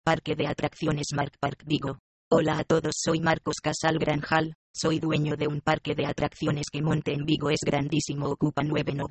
Parque de Atracciones Mark Park Vigo. Hola a todos, soy Marcos Casal Granjal, soy dueño de un parque de atracciones que monte en Vigo, es grandísimo, ocupa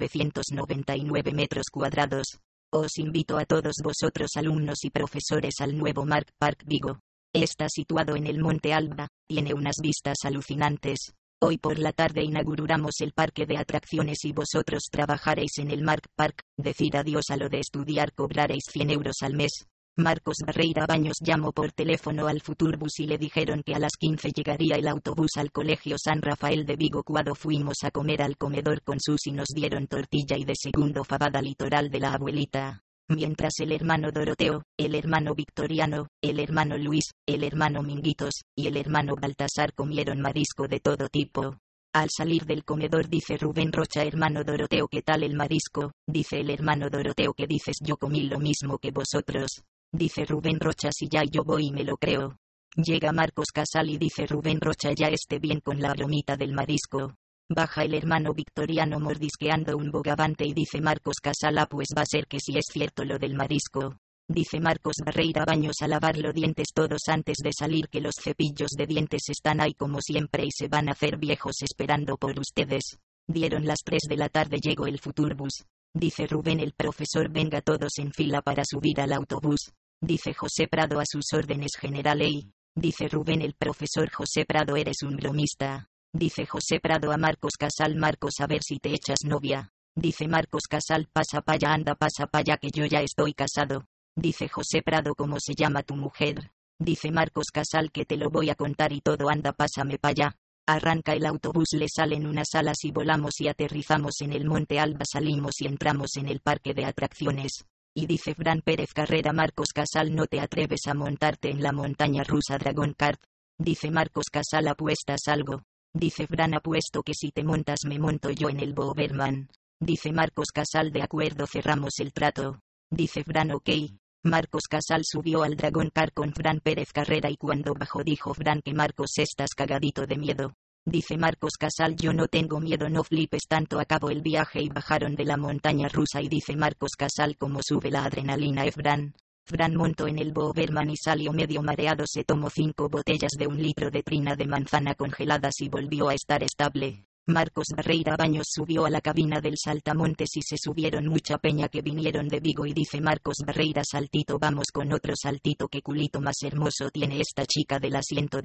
999 metros cuadrados. Os invito a todos vosotros alumnos y profesores al nuevo Mark Park Vigo. Está situado en el Monte Alba, tiene unas vistas alucinantes. Hoy por la tarde inauguramos el parque de atracciones y vosotros trabajaréis en el Mark Park. Decir adiós a lo de estudiar, cobraréis 100 euros al mes. Marcos Barreira Baños llamó por teléfono al Futurbus y le dijeron que a las 15 llegaría el autobús al Colegio San Rafael de Vigo. Cuando fuimos a comer al comedor con Susi nos dieron tortilla y de segundo fabada litoral de la abuelita. Mientras el hermano Doroteo, el hermano Victoriano, el hermano Luis, el hermano Minguitos y el hermano Baltasar comieron marisco de todo tipo. Al salir del comedor dice Rubén Rocha: hermano Doroteo, ¿qué tal el marisco? Dice el hermano Doroteo: ¿qué dices? Yo comí lo mismo que vosotros. Dice Rubén Rocha: si ya yo voy y me lo creo. Llega Marcos Casal y dice Rubén Rocha: ya esté bien con la bromita del marisco. Baja el hermano Victoriano mordisqueando un bogavante y dice Marcos Casal: ah, pues va a ser que sí es cierto lo del marisco. Dice Marcos Barreira Baños: a lavar los dientes todos antes de salir, que los cepillos de dientes están ahí como siempre y se van a hacer viejos esperando por ustedes. Dieron las 3 de la tarde, llegó el Futurbus. Dice Rubén el profesor: venga todos en fila para subir al autobús. Dice José Prado: a sus órdenes, general. Dice Rubén el profesor: José Prado, eres un bromista. Dice José Prado a Marcos Casal: Marcos, a ver si te echas novia. Dice Marcos Casal: pasa pa' allá, anda, pasa pa' allá, que yo ya estoy casado. Dice José Prado: ¿cómo se llama tu mujer? Dice Marcos Casal: que te lo voy a contar y todo, anda, pásame pa' allá. Arranca el autobús, le salen unas alas y volamos y aterrizamos en el Monte Alba, salimos y entramos en el parque de atracciones. Y dice Fran Pérez Carrera: Marcos Casal, ¿no te atreves a montarte en la montaña rusa Dragon Kart? Dice Marcos Casal: ¿apuestas algo? Dice Fran: apuesto que si te montas me monto yo en el Boberman. Dice Marcos Casal: de acuerdo, cerramos el trato. Dice Fran: ok. Marcos Casal subió al Dragon Kart con Fran Pérez Carrera y cuando bajó dijo Fran que Marcos, estás cagadito de miedo. Dice Marcos Casal: yo no tengo miedo, no flipes tanto. Acabó el viaje y bajaron de la montaña rusa y dice Marcos Casal: ¿cómo sube la adrenalina, Fran? Fran montó en el Boberman y salió medio mareado, se tomó 5 botellas de 1 litro de trina de manzana congeladas y volvió a estar estable. Marcos Barreira Baños subió a la cabina del saltamontes y se subieron mucha peña que vinieron de Vigo y dice Marcos Barreira: saltito, vamos con otro saltito, qué culito más hermoso tiene esta chica de la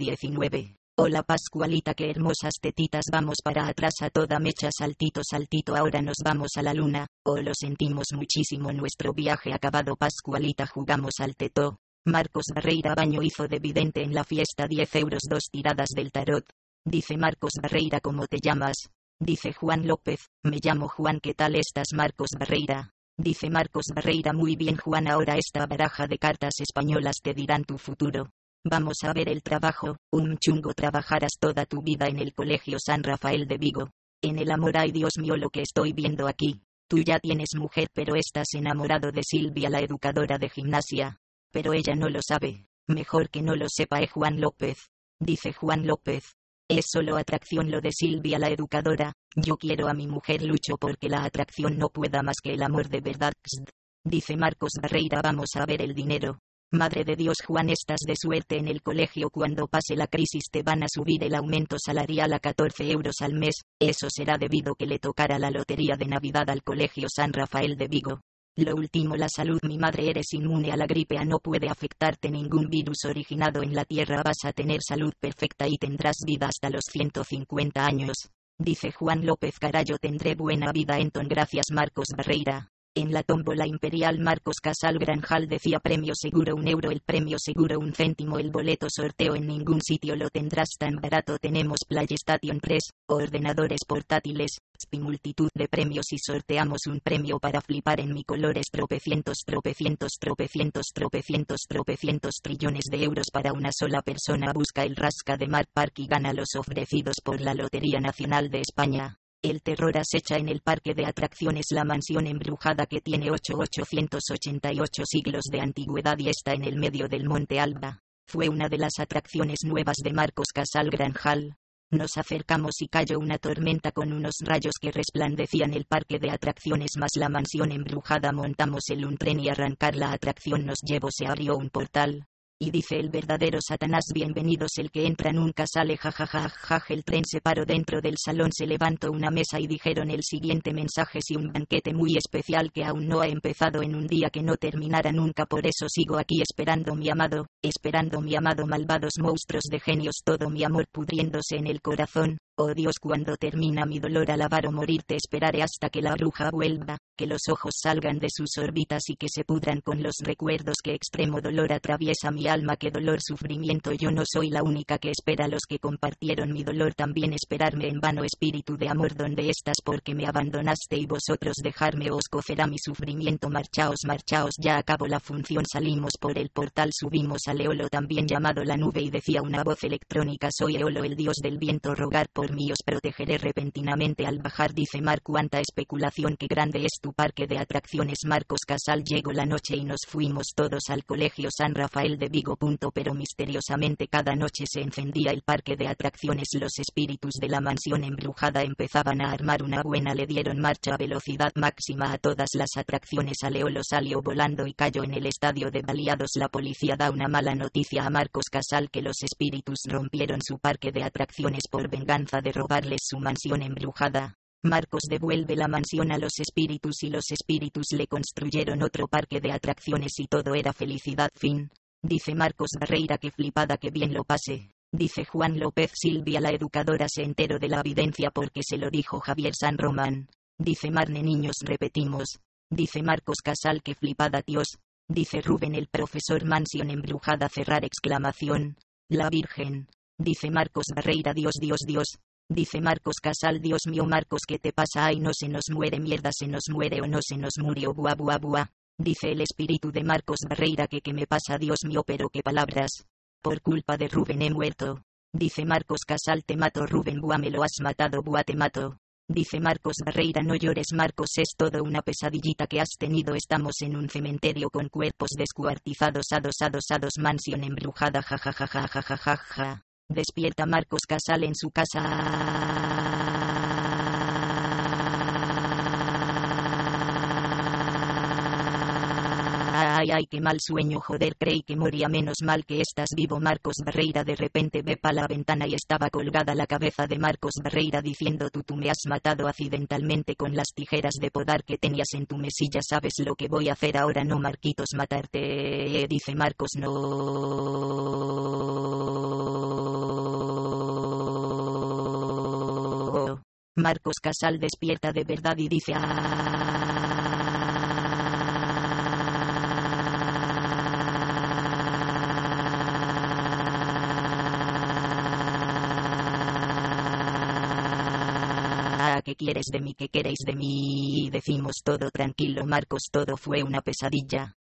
119. Hola Pascualita, qué hermosas tetitas, vamos para atrás a toda mecha, saltito, saltito, ahora nos vamos a la luna. Oh, lo sentimos muchísimo, nuestro viaje acabado. Pascualita, jugamos al tetó. Marcos Barreira Baño hizo de vidente en la fiesta, 10 euros, 2 tiradas del tarot. Dice Marcos Barreira: ¿cómo te llamas? Dice Juan López: me llamo Juan. ¿Qué tal estás, Marcos Barreira? Dice Marcos Barreira: muy bien, Juan, ahora esta baraja de cartas españolas te dirán tu futuro. Vamos a ver el trabajo. Un chungo, trabajarás toda tu vida en el Colegio San Rafael de Vigo. En el amor, ay Dios mío, lo que estoy viendo aquí. Tú ya tienes mujer, pero estás enamorado de Silvia, la educadora de gimnasia. Pero ella no lo sabe. Mejor que no lo sepa, Juan López. Dice Juan López: es solo atracción lo de Silvia, la educadora. Yo quiero a mi mujer, lucho porque la atracción no pueda más que el amor de verdad. Dice Marcos Barreira: vamos a ver el dinero. Madre de Dios, Juan, estás de suerte en el colegio. Cuando pase la crisis te van a subir el aumento salarial a 14 euros al mes. Eso será debido que le tocara la lotería de Navidad al Colegio San Rafael de Vigo. Lo último, la salud. Mi madre, eres inmune a la gripe, no puede afectarte ningún virus originado en la tierra. Vas a tener salud perfecta y tendrás vida hasta los 150 años. Dice Juan López: Carallo, tendré buena vida enton. Gracias, Marcos Barreira. En la tómbola imperial, Marcos Casal Granjal decía: premio seguro 1 euro, el premio seguro 1 céntimo, el boleto sorteo en ningún sitio lo tendrás tan barato. Tenemos PlayStation 3, ordenadores portátiles, multitud de premios y sorteamos un premio para flipar en mi colores, tropecientos trillones de euros para una sola persona. Busca el rasca de Mark Park y gana los ofrecidos por la Lotería Nacional de España. El terror acecha en el parque de atracciones, la mansión embrujada que tiene 888 siglos de antigüedad y está en el medio del Monte Alba. Fue una de las atracciones nuevas de Marcos Casal Granjal. Nos acercamos y cayó una tormenta con unos rayos que resplandecían el parque de atracciones más la mansión embrujada. Montamos en un tren y arrancar la atracción nos llevó, se abrió un portal. Y dice el verdadero Satanás: bienvenidos, el que entra nunca sale, jajajaja. El tren se paró dentro del salón, se levantó una mesa y dijeron el siguiente mensaje: si un banquete muy especial que aún no ha empezado, en un día que no terminará nunca, por eso sigo aquí esperando mi amado, malvados monstruos de genios, todo mi amor pudriéndose en el corazón. Oh Dios, cuando termina mi dolor, alabar o morir te esperaré hasta que la bruja vuelva, que los ojos salgan de sus órbitas y que se pudran con los recuerdos, que extremo dolor atraviesa mi alma, que dolor, sufrimiento. Yo no soy la única que espera, los que compartieron mi dolor también esperarme en vano. Espíritu de amor, ¿dónde estás? Porque me abandonaste y vosotros dejarme os cocerá mi sufrimiento. Marchaos, marchaos, ya acabó la función. Salimos por el portal, subimos al Eolo, también llamado la nube, y decía una voz electrónica: soy Eolo, el dios del viento, rogar por mí, os protegeré. Repentinamente al bajar dice Mar: cuánta especulación, qué grande es tu parque de atracciones. Marcos Casal: llegó la noche y nos fuimos todos al colegio San Rafael de Vigo. Pero misteriosamente cada noche se encendía el parque de atracciones. Los espíritus de la mansión embrujada empezaban a armar una buena, le dieron marcha a velocidad máxima a todas las atracciones. Aleolo salió volando y cayó en el estadio de baleados. La policía da una mala noticia a Marcos Casal: que los espíritus rompieron su parque de atracciones por venganza de robarles su mansión embrujada. Marcos devuelve la mansión a los espíritus y los espíritus le construyeron otro parque de atracciones y todo era felicidad. Fin. Dice Marcos Barreira: que flipada, que bien lo pase. Dice Juan López Silvia: la educadora se enteró de la evidencia porque se lo dijo Javier San Román. Dice Marne: niños, repetimos. Dice Marcos Casal: que flipada, tíos. Dice Rubén: el profesor mansión embrujada, cerrar exclamación. La Virgen. Dice Marcos Barreira: Dios, Dios, Dios. Dice Marcos Casal: Dios mío, Marcos, ¿qué te pasa? Ay, no se nos muere, mierda, se nos muere o no se nos murió, buah, buah, buah. Dice el espíritu de Marcos Barreira: que qué me pasa, Dios mío, pero qué palabras. Por culpa de Rubén he muerto. Dice Marcos Casal: te mato, Rubén, buah, me lo has matado, buah, te mato. Dice Marcos Barreira: no llores, Marcos, es todo una pesadillita que has tenido, estamos en un cementerio con cuerpos descuartizados, adosados, mansión embrujada, jajajajajajaja. Despierta Marcos Casal en su casa. Ay, ay, qué mal sueño, joder, creí que moría, menos mal que estás vivo. Marcos Barreira de repente ve pa' la ventana y estaba colgada la cabeza de Marcos Barreira diciendo: tú me has matado accidentalmente con las tijeras de podar que tenías en tu mesilla, ¿sabes lo que voy a hacer ahora? No, Marquitos, matarte. Dice Marcos: no. Marcos Casal despierta de verdad y dice: ¿qué quieres de mí? ¿Qué queréis de mí? Decimos todo tranquilo, Marcos, todo fue una pesadilla.